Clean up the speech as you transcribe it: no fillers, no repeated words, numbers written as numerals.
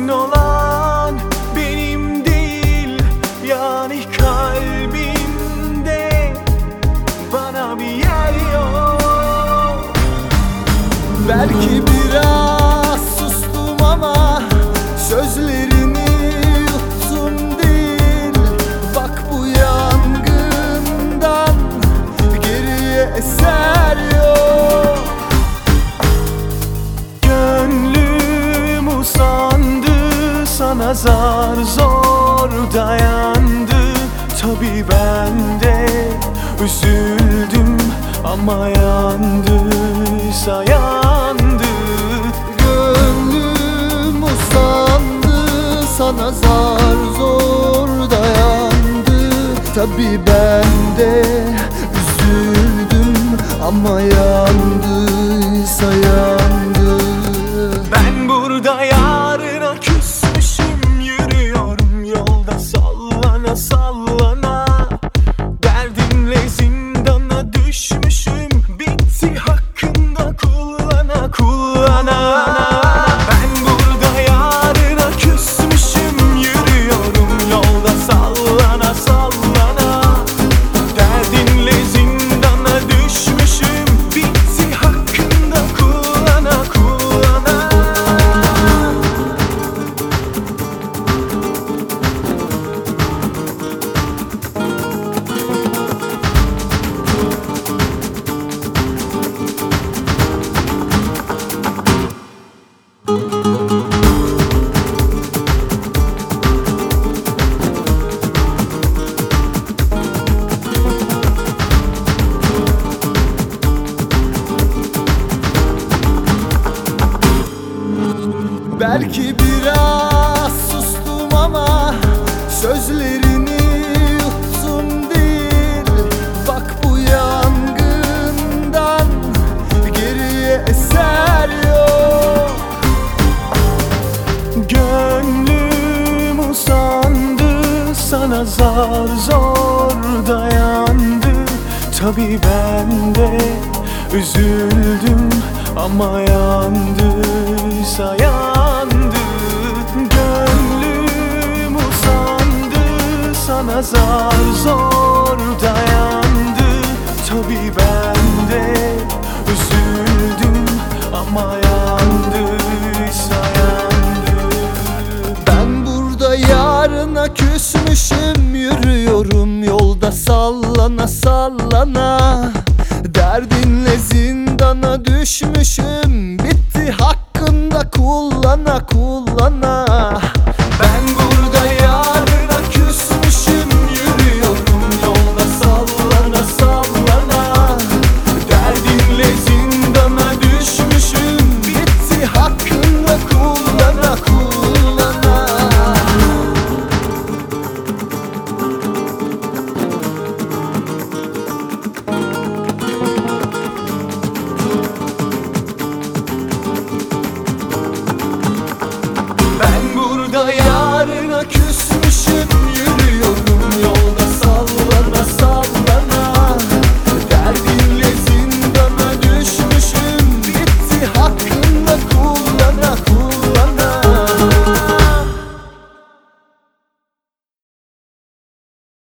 olan benim değil, yani kalbimde bana bir yer yok. Belki biraz sustum ama sözlerini yuttum değil. Bak bu yangından geriye eser yok. Gönlüm usandı, sana zar zor dayandı. Tabii ben de üzüldüm ama yandıysa yandı. Gönlüm usandı, sana zar zor dayandı. Tabii ben de üzüldüm ama yandıysa yandı. Ben burada yarına küsmüşüm, yürüyorum yolda sallana sallana. Derdimle zindana düşmüşüm, bitti hakkında kullana kullana. Ben burada yarına küsmüşüm, yürüyorum yolda sallana sallana. Derdinle zindana düşmüşüm, bitti hakkında kullana kullana. Belki biraz sustum ama sözlerini yuttum değil. Bak bu yangından geriye eser yok. Gönlüm usandı, sana zar zor dayandı. Tabii ben de üzüldüm ama yandıysa yandı. Gönlüm usandı, sana zar zor dayandı. Tabii ben de üzüldüm ama yandıysa yandı. Ben burada yarına küsmüşüm, yürüyorum yolda sallana sallana. Derdinle zindana düşmüşüm, bitti hakkında kullana kullana.